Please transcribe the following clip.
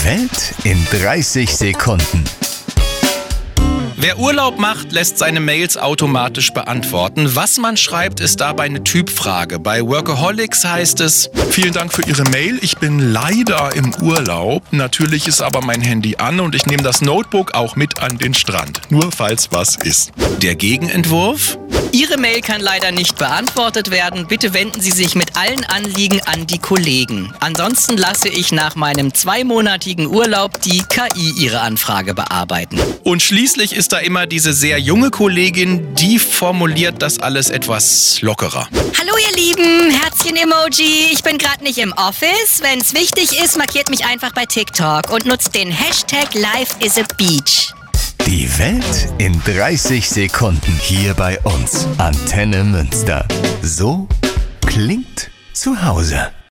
Die Welt in 30 Sekunden. Wer Urlaub macht, lässt seine Mails automatisch beantworten. Was man schreibt, ist dabei eine Typfrage. Bei Workaholics heißt es: Vielen Dank für Ihre Mail. Ich bin leider im Urlaub. Natürlich ist aber mein Handy an und ich nehme das Notebook auch mit an den Strand. Nur falls was ist. Der Gegenentwurf: Ihre Mail kann leider nicht beantwortet werden. Bitte wenden Sie sich mit allen Anliegen an die Kollegen. Ansonsten lasse ich nach meinem 2-monatigen Urlaub die KI Ihre Anfrage bearbeiten. Und schließlich ist da immer diese sehr junge Kollegin, die formuliert das alles etwas lockerer. Hallo ihr Lieben, Herzchen-Emoji. Ich bin gerade nicht im Office. Wenn es wichtig ist, markiert mich einfach bei TikTok und nutzt den Hashtag #LifeIsABeach. Die Welt in 30 Sekunden hier bei uns. Antenne Münster. So klingt zu Hause.